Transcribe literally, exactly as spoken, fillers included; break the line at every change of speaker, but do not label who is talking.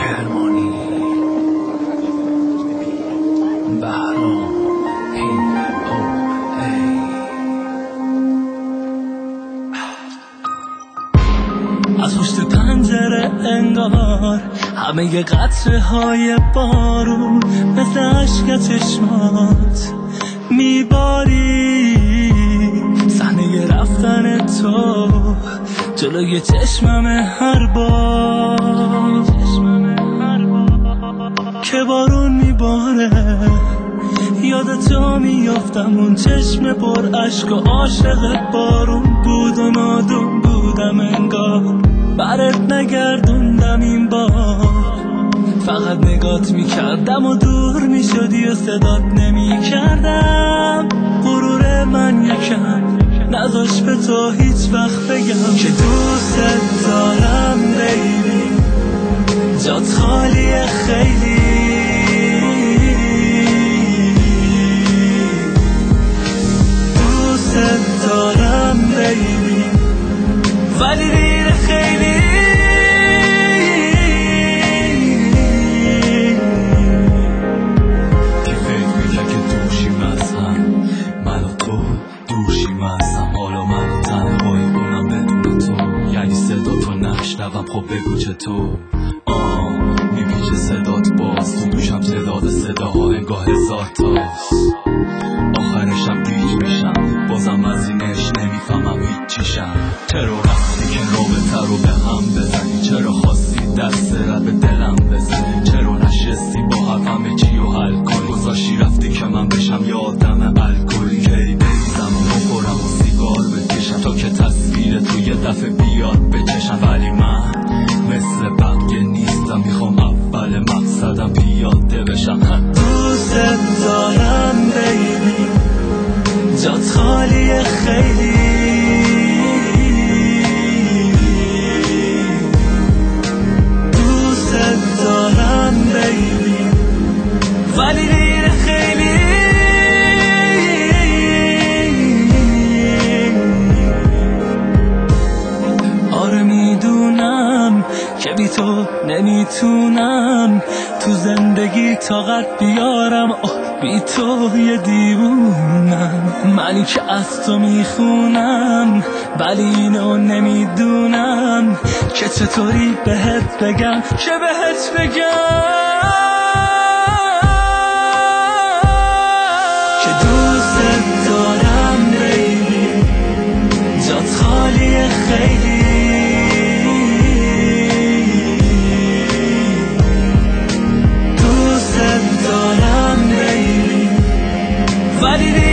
کرمانی بهرام هیپ هاپ ای از پشت پنجره انگار همه قطره های بارون مثل عشق چشمات میباری، صحنه رفتن تو جلوی چشمم هر بار که بارون میباره یادت جا میافتم، اون چشم پر عشق و عاشق بارون بود و نادون بودم انگار برات نگردوندم این بار، فقط نگات میکردم و دور میشدی و صدات نمیکردم. غرور من یکم نذاش به تو هیچ وقت بگم که دوست دارم بیبی، جات خالیه خیلی، دوست دارم بیبی ولی دیره خیلی.
که فکر میکرد که دوشیم از هم، من و تو دوشیم از هم، حالا من و تنهایی بونم بدون تو، یعنی صدا تو نشنوم خب بگو چطور. آه میپیچه صدات باز تو دوشم، تعداد صداها انگاه هزار تاست، آخرشم گیج میشم بازم از اینش نمیفهمم هیچ چیشم. چرا رفتی که رابطه رو به هم بزنی، چرا خواستی دست را به دلم بزنی، چرا نشستی با هم همه چی رو حل کنی، گذاشتی رفتی که من بشم یه آدم الکلی، کی بریزم و بخورم و سیگار بکشم تا که تصویر تو یه دفعه بیاد بچشم. ولی من مثل بقیه نیستم، میخوام اول مقصدم پیاده بشم.
دوست دارم بیبی، جات خالیه خیلی، دوست دارم بیبی ولی دیره خیلی. آره میدونم که بی تو نمیتونم تو زندگی طاقت بیارم، آه بی تو یه دیوونم، منی که از تو میخونم ولی اینو نمیدونم که چطوری بهت بگم، چه بهت بگم که دوست دارم بیبی، جات خالیه خیلی، دوست دارم بیبی ولی